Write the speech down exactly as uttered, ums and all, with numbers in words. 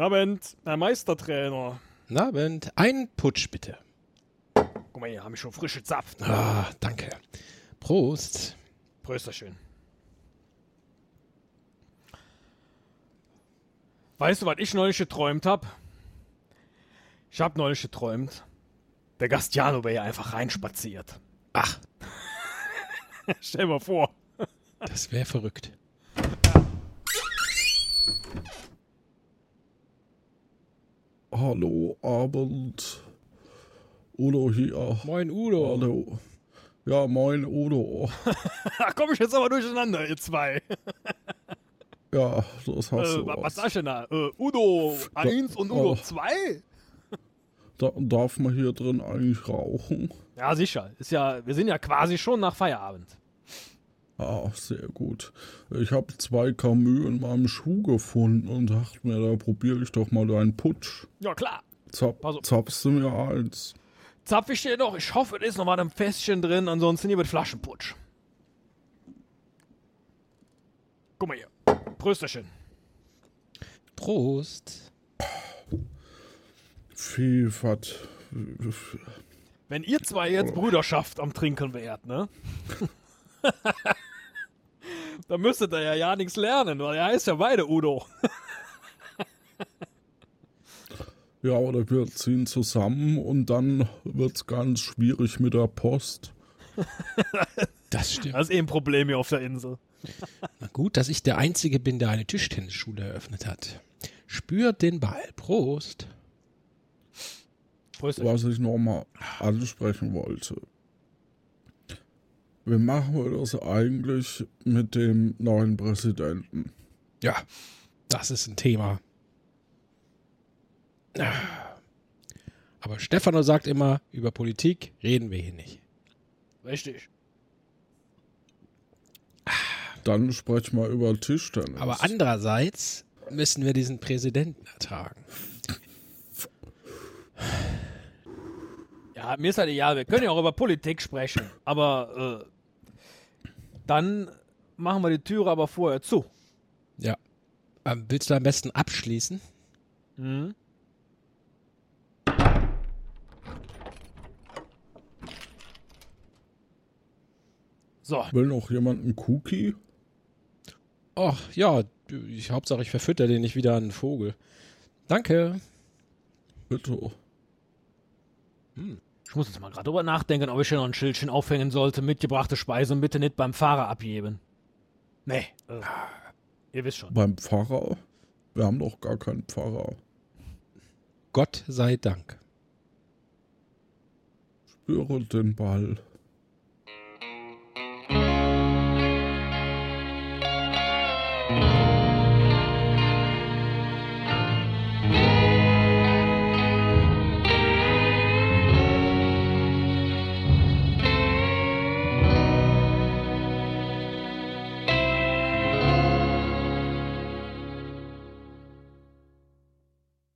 Abend, Herr Meistertrainer. Guten Abend. Ein Putsch, bitte. Guck mal, hier haben wir schon frische Saft. Ah, danke. Prost. Prösterchen. Weißt du, was ich neulich geträumt habe? Ich habe neulich geträumt, der Gastiano wäre ja einfach reinspaziert. Ach, Stell mal vor. das wäre verrückt. Hallo, Abend. Udo hier. Moin, Udo. Hallo. Ja, moin, Udo. Da komme ich jetzt aber durcheinander, ihr zwei. Ja, das hast Äh, du was was. sagst du denn da? Äh, Udo eins und Udo oh. zwei? Da, darf man hier drin eigentlich rauchen? Ja, sicher. Ist ja, wir sind ja quasi schon nach Feierabend. Ah, sehr gut. Ich habe zwei Camus in meinem Schuh gefunden und dachte mir, da probiere ich doch mal deinen Putsch. Ja, klar. Zap, Pass auf. zapfst du mir eins? Zapf ich dir noch. Ich hoffe, es ist noch mal ein Fässchen drin. Ansonsten hier mit Flaschenputsch. Guck mal hier. Prösterchen. Prost. Vielfalt. Wenn ihr zwei jetzt Brüderschaft am Trinken wärt, ne? Dann müsstet ihr ja ja nichts lernen, weil er heißt ja beide Udo. Ja, oder wir ziehen zusammen und dann wird's ganz schwierig mit der Post. Das stimmt. Das ist eh ein Problem hier auf der Insel. Na gut, dass ich der Einzige bin, der eine Tischtennisschule eröffnet hat. Spürt den Ball. Prost. Prösterchen. Was ich nochmal ansprechen wollte. Wie machen wir das eigentlich mit dem neuen Präsidenten? Ja, das ist ein Thema. Aber Stefano sagt immer, über Politik reden wir hier nicht. Richtig. Dann sprechen wir über Tischtennis. Aber andererseits müssen wir diesen Präsidenten ertragen. Ja, mir ist halt egal, wir können ja auch über Politik sprechen, aber äh, dann machen wir die Türe aber vorher zu. Ja. Ähm, willst du am besten abschließen? Mhm. So, Will noch jemand einen Cookie? Ach ja, ich, Hauptsache ich verfütter den nicht wieder an einen Vogel. Danke. Bitte. ich muss jetzt mal gerade drüber nachdenken, ob ich hier noch ein Schildchen aufhängen sollte, mitgebrachte Speisen bitte nicht beim Fahrer abgeben. Nee, äh, ihr wisst schon. Beim Pfarrer? Wir haben doch gar keinen Pfarrer. Gott sei Dank. Spüre den Ball.